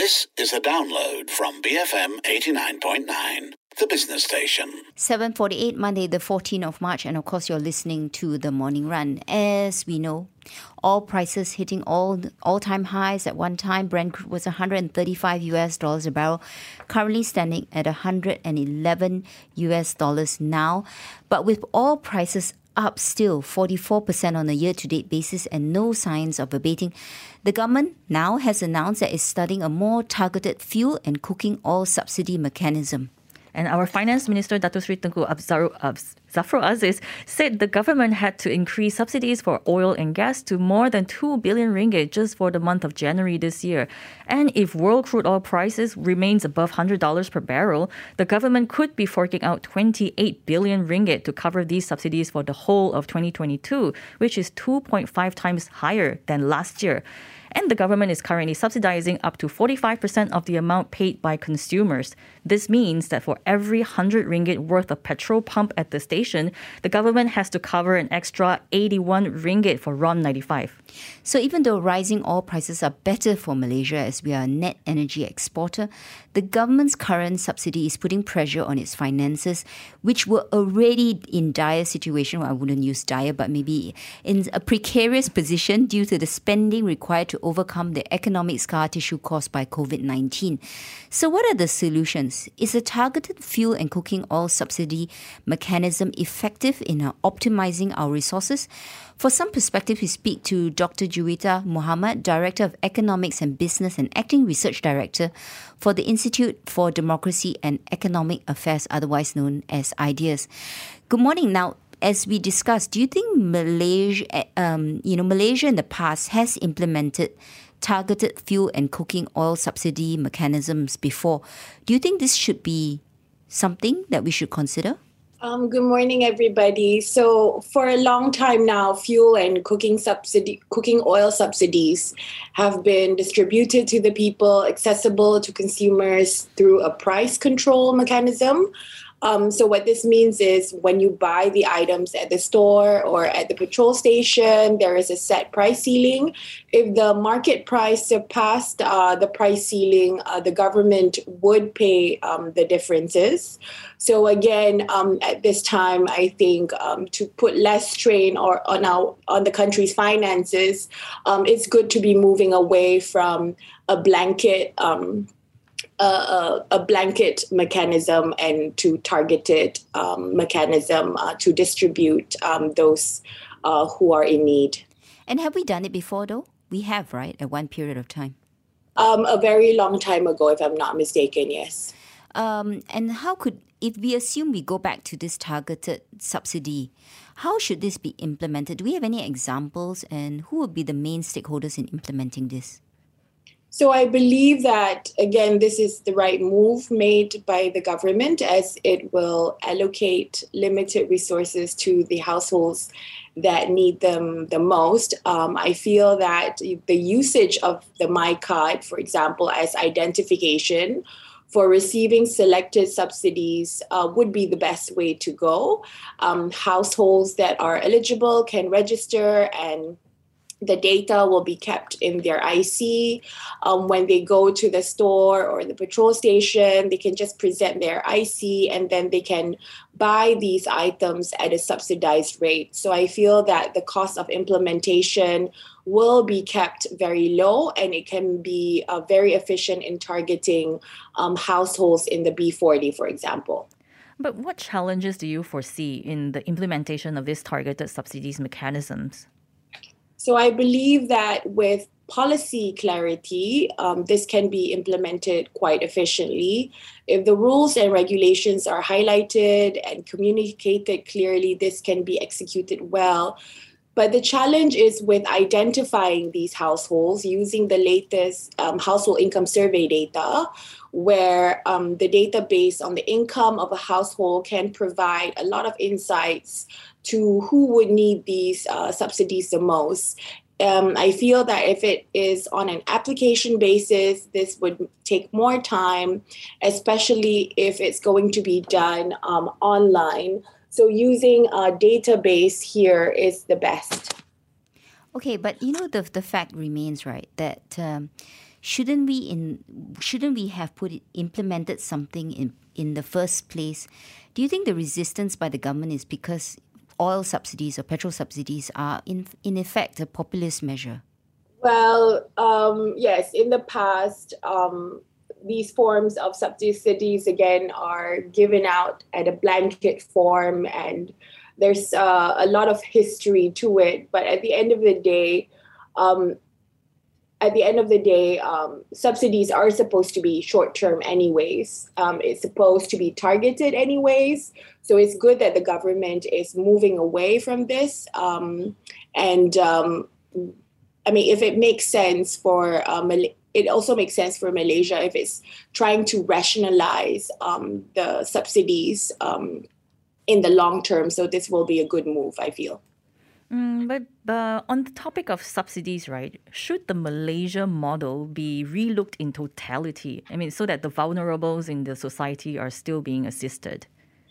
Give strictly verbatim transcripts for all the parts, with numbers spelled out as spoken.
This is a download from B F M eighty-nine point nine, the business station. seven forty-eight, Monday the fourteenth of March, and of course you're listening to The Morning Run. As we know, oil prices hitting all all-time highs at one time. Brent crude was one hundred thirty-five U S dollars a barrel, currently standing at one hundred eleven U S dollars now. But with oil prices up still forty-four percent on a year-to-date basis and no signs of abating, the government now has announced that it's studying a more targeted fuel and cooking oil subsidy mechanism. And our Finance Minister, Dato Sri Tengku Abzaru, Abz, Zafrul Aziz, said the government had to increase subsidies for oil and gas to more than two billion ringgit just for the month of January this year. And if world crude oil prices remains above one hundred dollars per barrel, the government could be forking out twenty-eight billion ringgit to cover these subsidies for the whole of twenty twenty-two, which is two point five times higher than last year. And the government is currently subsidizing up to forty-five percent of the amount paid by consumers. This means that for every one hundred ringgit worth of petrol pump at the station, the government has to cover an extra eighty-one ringgit for R O N ninety-five. So even though rising oil prices are better for Malaysia as we are a net energy exporter, the government's current subsidy is putting pressure on its finances, which were already in dire situation. Well, I wouldn't use dire, but maybe in a precarious position due to the spending required to overcome the economic scar tissue caused by COVID nineteen. So what are the solutions? Is a targeted fuel and cooking oil subsidy mechanism effective in uh, optimizing our resources? For some perspective, we speak to Doctor Juwita Muhammad, Director of Economics and Business and Acting Research Director for the Institute for Democracy and Economic Affairs, otherwise known as IDEAS. Good morning. Now, as we discussed, do you think Malaysia, um, you know, Malaysia in the past has implemented targeted fuel and cooking oil subsidy mechanisms before? Do you think this should be something that we should consider? Um, good morning, everybody. So for a long time now, fuel and cooking subsidy, cooking oil subsidies have been distributed to the people, accessible to consumers through a price control mechanism. Um, so what this means is when you buy the items at the store or at the petrol station, there is a set price ceiling. If the market price surpassed uh, the price ceiling, uh, the government would pay um, the differences. So again, um, at this time, I think um, to put less strain or on our on the country's finances, um, it's good to be moving away from a blanket um A, a blanket mechanism and to targeted um, mechanism uh, to distribute um, those uh, who are in need. And have we done it before, though? We have, right, at one period of time? Um, a very long time ago, if I'm not mistaken, yes. Um, and how could, if we assume we go back to this targeted subsidy, how should this be implemented? Do we have any examples, and who would be the main stakeholders in implementing this? So I believe that, again, this is the right move made by the government as it will allocate limited resources to the households that need them the most. Um, I feel that the usage of the My Card, for example, as identification for receiving selected subsidies uh, would be the best way to go. Um, households that are eligible can register, and the data will be kept in their I C. Um, when they go to the store or the petrol station, they can just present their I C and then they can buy these items at a subsidized rate. So I feel that the cost of implementation will be kept very low, and it can be uh, very efficient in targeting um, households in the B forty, for example. But what challenges do you foresee in the implementation of these targeted subsidies mechanisms? So I believe that with policy clarity, um, this can be implemented quite efficiently. If the rules and regulations are highlighted and communicated clearly, this can be executed well. But the challenge is with identifying these households using the latest um, household income survey data, where um, the database on the income of a household can provide a lot of insights to who would need these uh, subsidies the most. Um, I feel that if it is on an application basis, this would take more time, especially if it's going to be done um, online. So using a database here is the best. Okay, but you know, the the fact remains, right, that um, shouldn't we in shouldn't we have put it, implemented something in in the first place? Do you think the resistance by the government is because oil subsidies or petrol subsidies are in in effect a populist measure? Well, um, yes, in the past, um, these forms of subsidies, again, are given out at a blanket form, and there's uh, a lot of history to it. But at the end of the day, um, at the end of the day, um, subsidies are supposed to be short-term anyways. Um, it's supposed to be targeted anyways. So it's good that the government is moving away from this. Um, and um, I mean, if it makes sense for uh, Mal- it also makes sense for Malaysia if it's trying to rationalize um, the subsidies um, in the long term. So this will be a good move, I feel. Mm, but uh, on the topic of subsidies, right, should the Malaysia model be relooked in totality? I mean, so that the vulnerables in the society are still being assisted?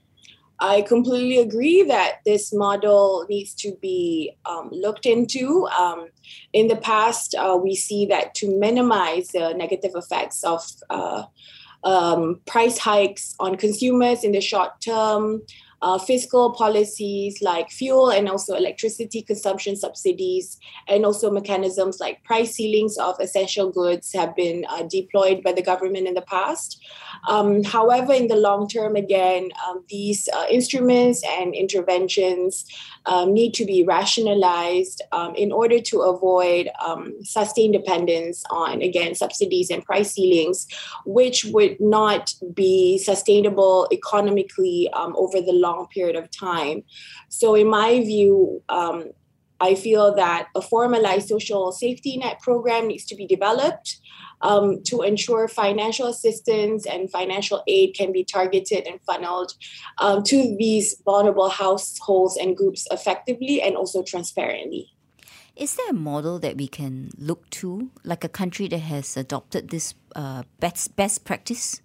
I completely agree that this model needs to be um, looked into. Um, in the past, uh, we see that to minimize the negative effects of uh, um, price hikes on consumers in the short term, uh, fiscal policies like fuel and also electricity consumption subsidies, and also mechanisms like price ceilings of essential goods have been uh, deployed by the government in the past. Um, however, in the long term, again, um, these uh, instruments and interventions um, need to be rationalized um, in order to avoid um, sustained dependence on, again, subsidies and price ceilings, which would not be sustainable economically um, over the long period of time. So in my view, um, I feel that a formalized social safety net program needs to be developed um, to ensure financial assistance and financial aid can be targeted and funneled um, to these vulnerable households and groups effectively and also transparently. Is there a model that we can look to, like a country that has adopted this uh, best, best practice?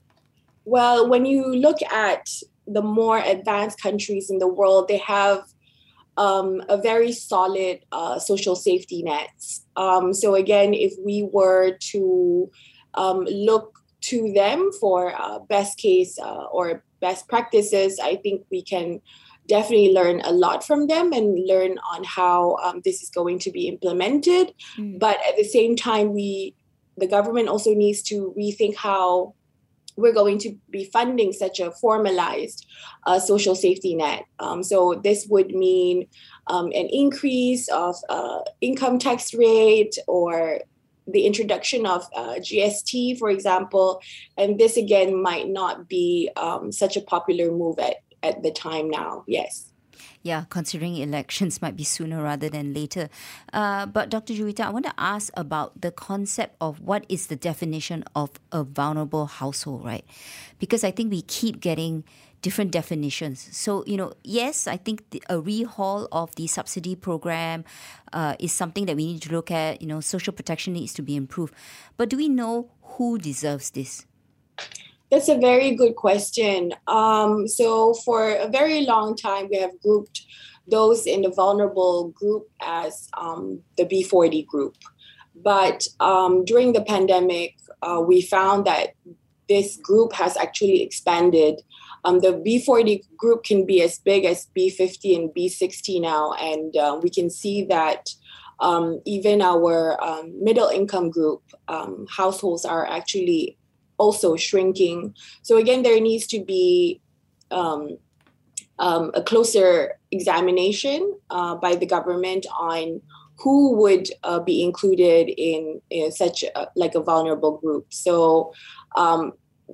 Well, when you look at the more advanced countries in the world, they have um, a very solid uh, social safety nets. Um, so again, if we were to um, look to them for uh, best case uh, or best practices, I think we can definitely learn a lot from them and learn on how um, this is going to be implemented. Mm. But at the same time, we, the government also needs to rethink how we're going to be funding such a formalized uh, social safety net. Um, so this would mean um, an increase of uh, income tax rate or the introduction of uh, G S T, for example. And this, again, might not be um, such a popular move at, at the time now. Yes. Yeah, considering elections might be sooner rather than later. Uh, but Doctor Juwita, I want to ask about the concept of what is the definition of a vulnerable household, right? Because I think we keep getting different definitions. So, you know, yes, I think the, a rehaul of the subsidy program uh, is something that we need to look at. You know, social protection needs to be improved. But do we know who deserves this? That's a very good question. Um, so for a very long time, we have grouped those in the vulnerable group as um, the B forty group. But um, during the pandemic, uh, we found that this group has actually expanded. Um, the B forty group can be as big as B fifty and B sixty now. And uh, we can see that um, even our um, middle income group um, households are actually also shrinking. So again, there needs to be um, um, a closer examination uh, by the government on who would uh, be included in, in such a, like a vulnerable group. So um,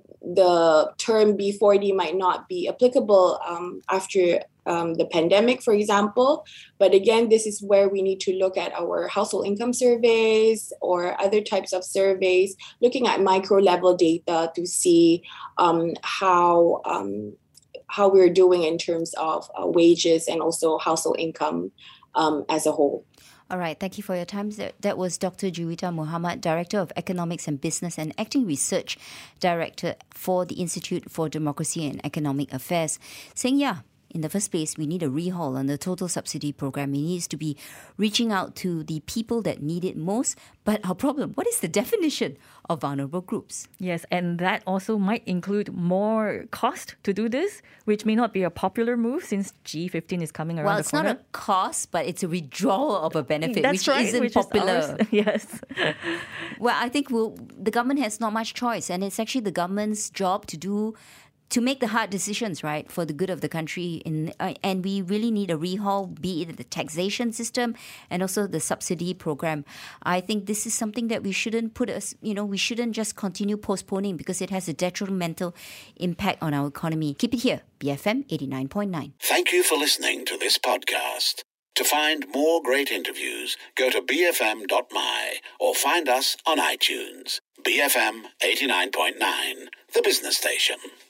the term B forty might not be applicable um, after um, the pandemic, for example. But again, this is where we need to look at our household income surveys or other types of surveys, looking at micro level data to see um, how um, how we're doing in terms of uh, wages and also household income um, as a whole. All right, thank you for your time. That was Doctor Juwita Muhammad, Director of Economics and Business and Acting Research Director for the Institute for Democracy and Economic Affairs, saying, yeah, in the first place, we need a rehaul on the total subsidy program. It needs to be reaching out to the people that need it most. But our problem, what is the definition of vulnerable groups? Yes, and that also might include more cost to do this, which may not be a popular move since G fifteen is coming around Well, the it's corner. not a cost, but it's a withdrawal of a benefit, That's which right, isn't which popular. Is ours. Yes. Well, I think we'll, the government has not much choice, and it's actually the government's job to do to make the hard decisions, right, for the good of the country. In, uh, and we really need a rehaul, be it the taxation system and also the subsidy program. I think this is something that we shouldn't put us, you know, we shouldn't just continue postponing because it has a detrimental impact on our economy. Keep it here, B F M eighty-nine point nine. Thank you for listening to this podcast. To find more great interviews, go to b f m dot m y or find us on iTunes. B F M eighty-nine point nine, the business station.